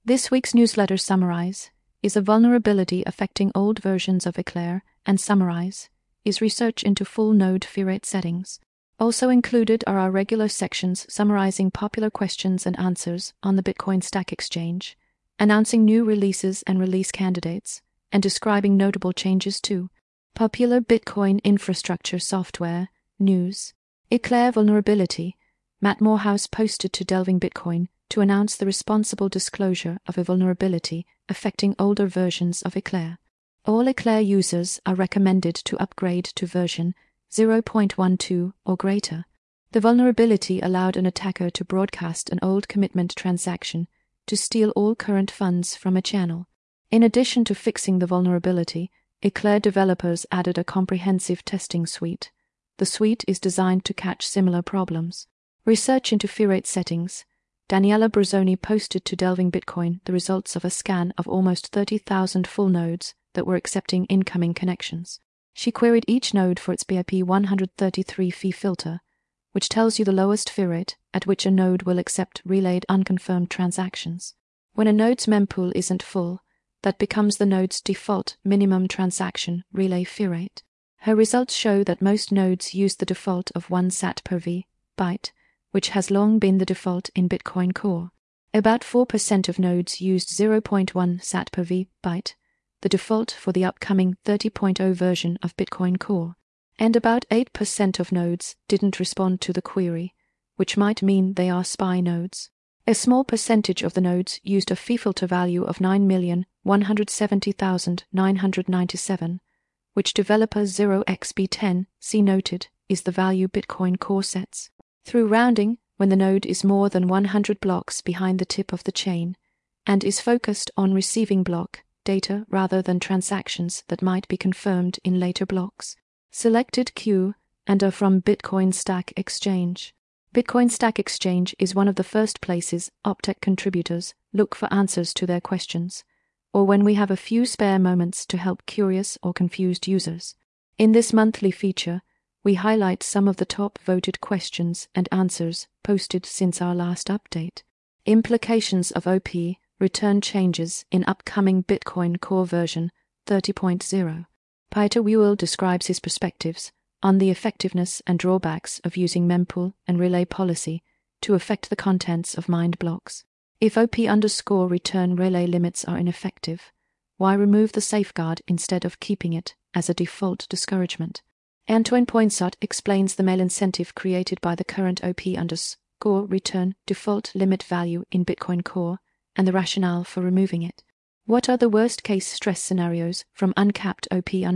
This week's newsletter Summarize is a vulnerability affecting old versions of Eclair, and Summarize is research into full node fee rate settings. Also included are our regular sections summarizing popular questions and answers on the Bitcoin Stack Exchange, announcing new releases and release candidates, and describing notable changes to popular Bitcoin infrastructure software, news, Eclair vulnerability. Matt Morehouse posted to Delving Bitcoin to announce the responsible disclosure of a vulnerability affecting older versions of Eclair. All Eclair users are recommended to upgrade to version 0.12 or greater. The vulnerability allowed an attacker to broadcast an old commitment transaction to steal all current funds from a channel. In addition to fixing the vulnerability, Eclair developers added a comprehensive testing suite. The suite is designed to catch similar problems. Research into fee rate settings. Daniela Brazzoni posted to Delving Bitcoin the results of a scan of almost 30,000 full nodes that were accepting incoming connections. She queried each node for its BIP 133 fee filter, which tells you the lowest fee rate at which a node will accept relayed unconfirmed transactions. When a node's mempool isn't full, that becomes the node's default minimum transaction relay fee rate. Her results show that most nodes use the default of 1 sat per v byte, which has long been the default in Bitcoin Core. About 4% of nodes used 0.1 sat per v byte, the default for the upcoming 30.0 version of Bitcoin Core, and about 8% of nodes didn't respond to the query, which might mean they are spy nodes. A small percentage of the nodes used a fee filter value of 9,170,997, which developer 0xb10c noted is the value Bitcoin Core sets. Through rounding, when the node is more than 100 blocks behind the tip of the chain, and is focused on receiving block data rather than transactions that might be confirmed in later blocks. Selected Q and are from Bitcoin Stack Exchange. Bitcoin Stack Exchange is one of the first places Optech contributors look for answers to their questions, or when we have a few spare moments to help curious or confused users. In this monthly feature, we highlight some of the top voted questions and answers posted since our last update. Implications of OP return changes in upcoming Bitcoin Core version 30.0. Peter Wuell describes his perspectives on the effectiveness and drawbacks of using mempool and relay policy to affect the contents of mined blocks. If OP_return relay limits are ineffective, why remove the safeguard instead of keeping it as a default discouragement? Antoine Poinsot explains the mail incentive created by the current OP_return default limit value in Bitcoin Core and the rationale for removing it. What are the worst-case stress scenarios from uncapped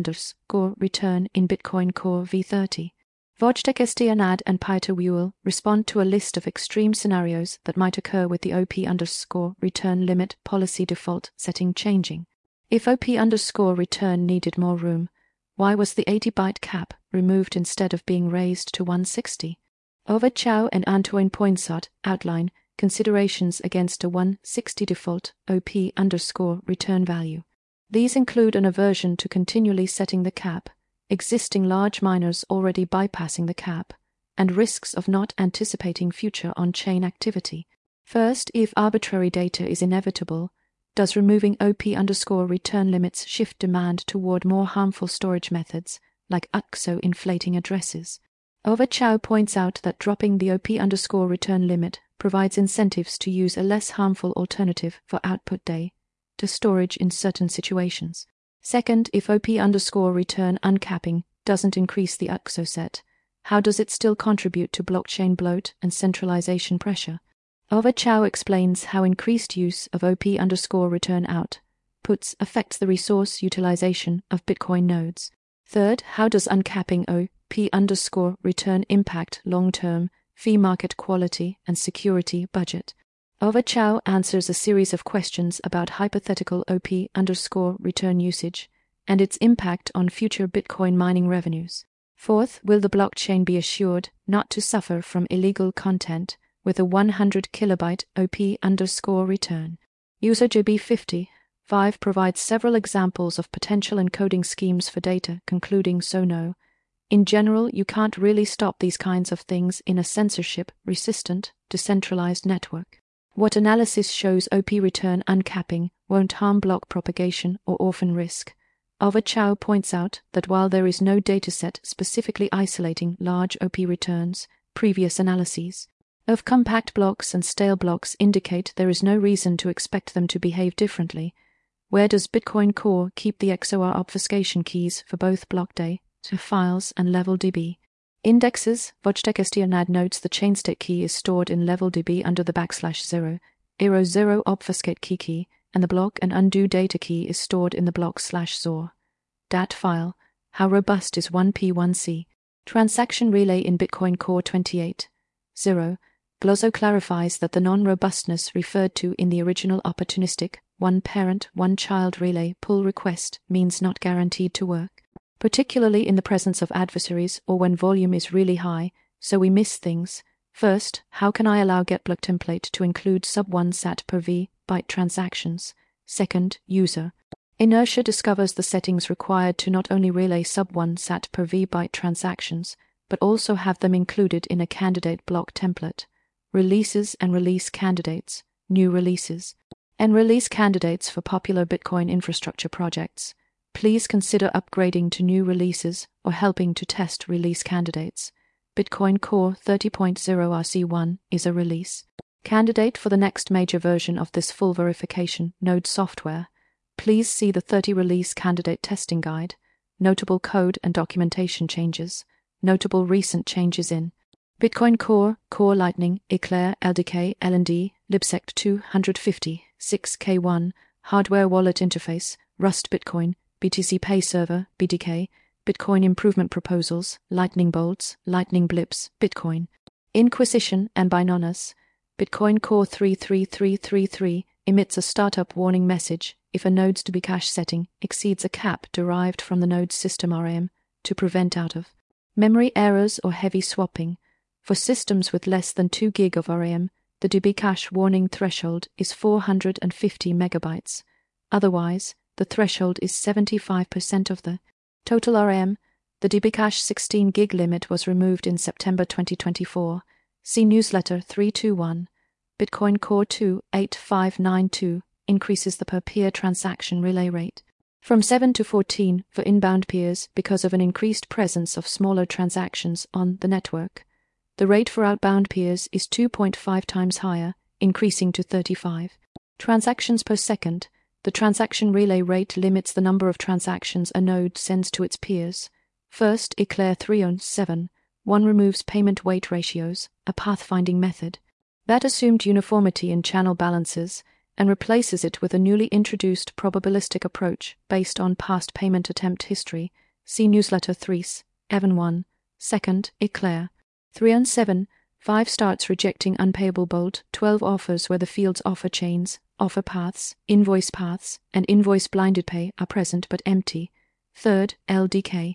OP_return in Bitcoin Core v30? Wojtek Estianad and Peter Wuell respond to a list of extreme scenarios that might occur with the OP_return limit policy default setting changing. If OP_return needed more room, why was the 80-byte cap removed instead of being raised to 160? Ovid Chow and Antoine Poinsot outline considerations against a 160 default OP_return value. These include an aversion to continually setting the cap, existing large miners already bypassing the cap, and risks of not anticipating future on-chain activity. First, if arbitrary data is inevitable, does removing OP_return limits shift demand toward more harmful storage methods, like UXO inflating addresses? Ovid Chow points out that dropping the OP_return limit provides incentives to use a less harmful alternative for output day to storage in certain situations. Second, if OP_return uncapping doesn't increase the UXO set, how does it still contribute to blockchain bloat and centralization pressure? Ovid Chow explains how increased use of OP_return outputs affects the resource utilization of Bitcoin nodes. Third, how does uncapping OP_return impact long-term fee market quality and security budget? Ovid Chow answers a series of questions about hypothetical OP_return usage and its impact on future Bitcoin mining revenues. Fourth, will the blockchain be assured not to suffer from illegal content with a 100 kilobyte OP_return? User JB50 provides several examples of potential encoding schemes for data, concluding so no. In general, you can't really stop these kinds of things in a censorship-resistant, decentralized network. What analysis shows OP return uncapping won't harm block propagation or orphan risk? Ava Chow points out that while there is no dataset specifically isolating large OP returns, previous analyses of compact blocks and stale blocks indicate there is no reason to expect them to behave differently. Where does Bitcoin Core keep the XOR obfuscation keys for both block data files and LevelDB? Indexes. Wojtek notes the chain state key is stored in LevelDB under the \0, ero0 obfuscate key, and the block and undo data key is stored in the block/zor. Dat file. How robust is 1P1C? Transaction relay in Bitcoin Core 28.0. Glozzo clarifies that the non-robustness referred to in the original opportunistic one-parent, one-child relay pull request means not guaranteed to work, particularly in the presence of adversaries or when volume is really high, so we miss things. First, how can I allow GetBlock template to include sub-1 sat per v byte transactions? Second, user inertia discovers the settings required to not only relay sub-1 sat per v byte transactions, but also have them included in a candidate block template. Releases and release candidates, new releases, and release candidates for popular Bitcoin infrastructure projects. Please consider upgrading to new releases or helping to test release candidates. Bitcoin Core 30.0 RC1 is a release candidate for the next major version of this full verification node software. Please see the 30 release candidate testing guide. Notable code and documentation changes. Notable recent changes in Bitcoin Core, Core Lightning, Eclair, LDK, LND, Libsect 250, 6K1, Hardware Wallet Interface, Rust Bitcoin, BTC Pay Server, BDK, Bitcoin Improvement Proposals, Lightning Bolts, Lightning Blips, Bitcoin Inquisition, and Binonas. Bitcoin Core 33333 emits a startup warning message if a node's to be cache setting exceeds a cap derived from the node's system RAM to prevent out of memory errors or heavy swapping. For systems with less than 2 GB of RAM, the DB cache warning threshold is 450 megabytes. Otherwise, the threshold is 75% of the total RAM. The DB cache 16 GB limit was removed in September 2024. See Newsletter 321. Bitcoin Core 28592 increases the per-peer transaction relay rate from 7 to 14 for inbound peers because of an increased presence of smaller transactions on the network. The rate for outbound peers is 2.5 times higher, increasing to 35 transactions per second. The transaction relay rate limits the number of transactions a node sends to its peers. First, Eclair 307.1 removes payment weight ratios, a pathfinding method that assumed uniformity in channel balances, and replaces it with a newly introduced probabilistic approach based on past payment attempt history. See Newsletter 3's, Evan 1. Second, Eclair 307.5 starts rejecting unpayable bolt 12 offers where the field's offer chains, offer paths, and invoice blinded pay are present but empty. Third, LDK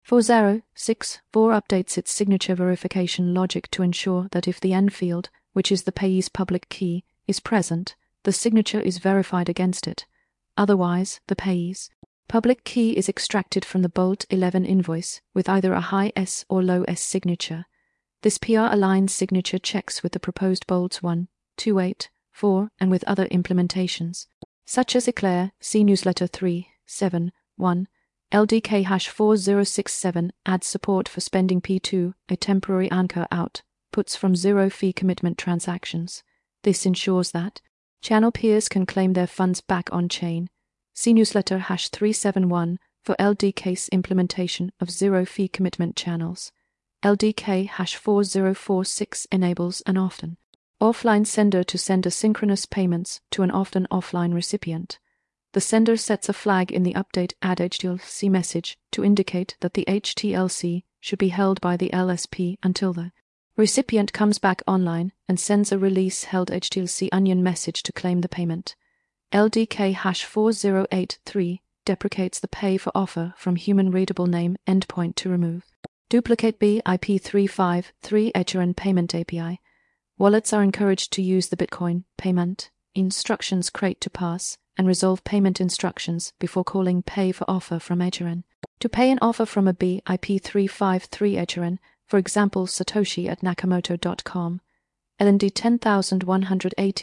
4064 updates its signature verification logic to ensure that if the end field, which is the payee's public key, is present, the signature is verified against it. Otherwise, the payee's public key is extracted from the Bolt 11 invoice with either a high S or low S signature. This PR-aligned signature checks with the proposed Bolts 1, 2, 8, 4, and with other implementations, such as Eclair. See Newsletter 3.7.1. LDK #4067 adds support for spending P2, a temporary anchor out, puts from zero-fee commitment transactions. This ensures that channel peers can claim their funds back on-chain. See Newsletter #371 for LDK's implementation of zero-fee commitment channels. LDK #4046 enables an often offline sender to send asynchronous payments to an often offline recipient. The sender sets a flag in the update add HTLC message to indicate that the HTLC should be held by the LSP until the recipient comes back online and sends a release held HTLC onion message to claim the payment. LDK #4083 deprecates the pay for offer from human readable name endpoint to remove duplicate BIP353 Ethereum payment API. Wallets are encouraged to use the Bitcoin payment instructions crate to pass and resolve payment instructions before calling pay for offer from Ethereum. To pay an offer from a BIP353 Ethereum, for example Satoshi at Nakamoto.com, LND 10180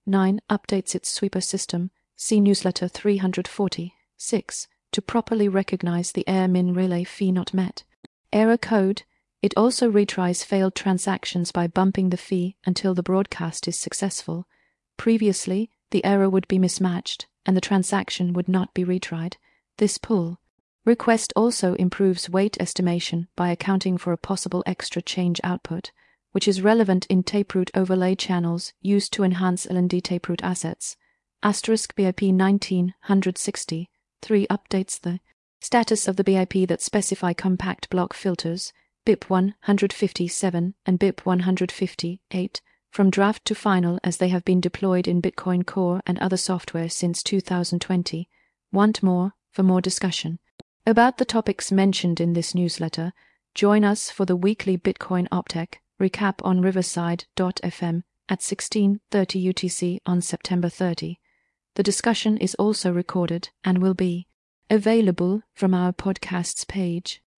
9 updates its sweeper system, see newsletter 346, to properly recognize the error min relay fee not met. Error code. It also retries failed transactions by bumping the fee until the broadcast is successful. Previously, the error would be mismatched and the transaction would not be retried. This pull request also improves weight estimation by accounting for a possible extra change output, which is relevant in taperoot overlay channels used to enhance L&D taperoot assets. *BIP 1960 3 updates the status of the BIP that specify compact block filters, BIP 157 and BIP 158, from draft to final as they have been deployed in Bitcoin Core and other software since 2020. Want more? For more discussion about the topics mentioned in this newsletter, join us for the weekly Bitcoin Optech recap on Riverside.fm at 16:30 UTC on September 30. The discussion is also recorded and will be available from our podcasts page.